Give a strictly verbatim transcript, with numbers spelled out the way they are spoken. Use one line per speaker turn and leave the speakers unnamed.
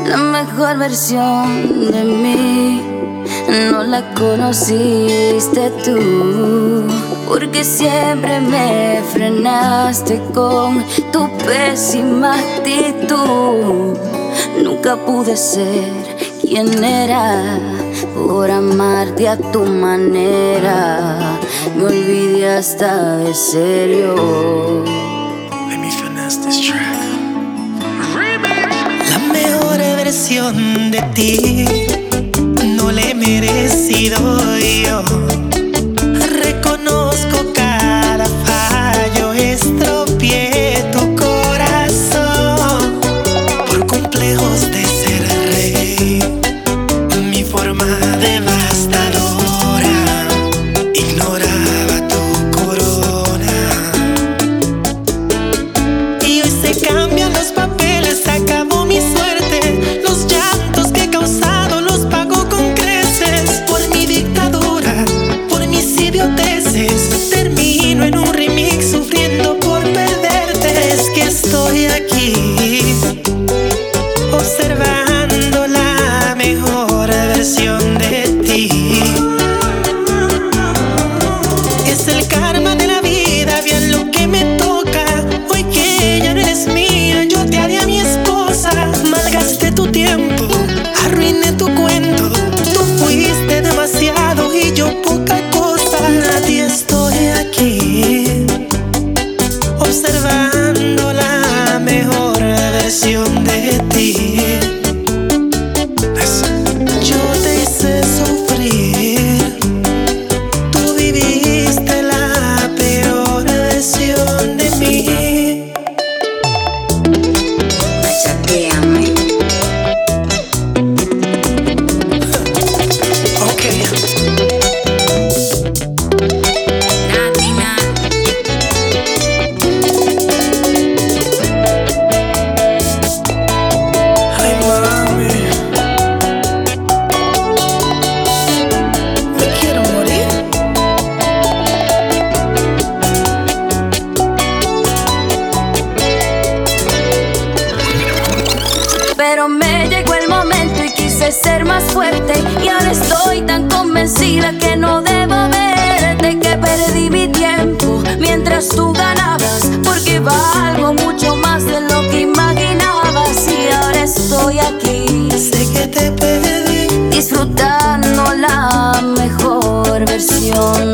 La mejor versión de mí no la conociste tú, porque siempre me frenaste con tu pésima actitud. Nunca pude ser quien era por amarte a tu manera. Me olvidé hasta de serio.
Let me finesse this track. La mejor versión de ti no le he merecido yo. Reconozco cada fallo, estropeé tu corazón por complejos de ser rey. Mi forma devastadora ignoraba tu corona. Y hoy se cambian los papeles, se acabó mi suerte. Los llantos que he causado los pago con creces. Por mi dictadura, por mis idioteces, termino en un remix sufriendo por perderte. Es que estoy aquí observando la mejor versión de ti. Es el karma de la vida, bien lo que me toca. Hoy que ya no eres mía, yo te haré a mi esposa. Malgasté tu tiempo, arruiné tu cuento. Tú fuiste demasiado y yo poca cosa. Nadie, estoy aquí observando la mejor versión de ti. Yo te hice sufrir, tú viviste la peor versión de mí.
Machateame.
Okay.
Natina.
Ay, mami, me quiero morir.
Pero me llegó el momento y quise ser más fuerte, y ahora estoy tan convencida que no debo verte, que perdí mi tiempo mientras tú ganabas, porque valgo mucho más de lo que imaginabas. Y ahora estoy aquí
Sé que te perdí.
disfrutando la mejor versión